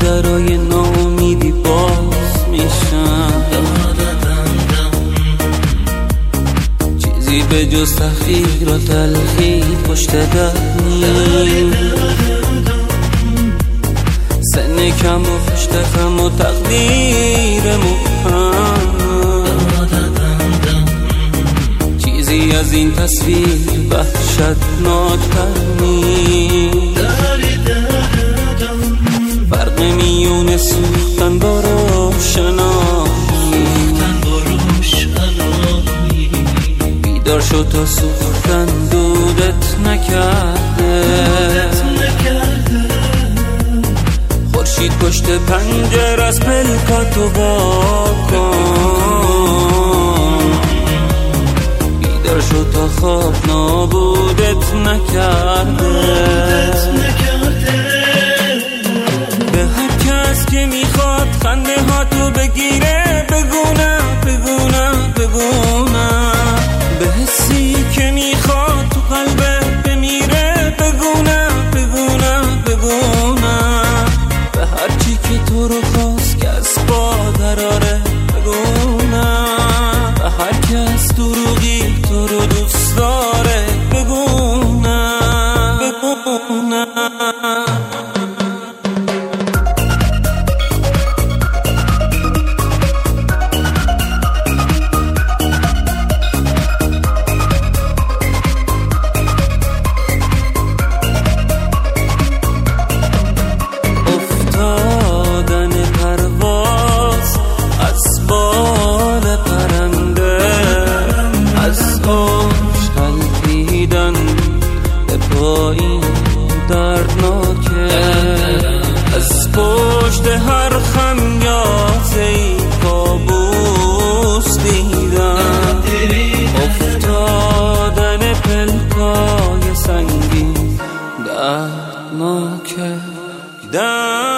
درای ناامیدی باز میشن، چیزی به جز تحقیر و تلخی پشت در نیست. سن کم و پشت خم و تقدیر مبهم، چیزی از این تصویر وحشتناک‌تر نیست. فرق میون سوختن با روشنایی، بیدار شد تا سوختن دودت نکرده. خورشید پشت پنجره از پلکاتو واکن، بیدار شد تا خواب نابودت نکرده. به هر کس که میخواد خنده ها تو بگیره بگونه بگونه بگونه، به حسی که میخواد تو قلبت بمیره بگونه بگونه بگونه، به هر چی که تو رو خواست که از پا دراره بگونه، به هر کس دروغی تو رو دوست داره بگونه بگونه. این دردناکه از پشت هر خمیازه‌ای کابوس دیدم، افتادن پلکای سنگین دردناکه.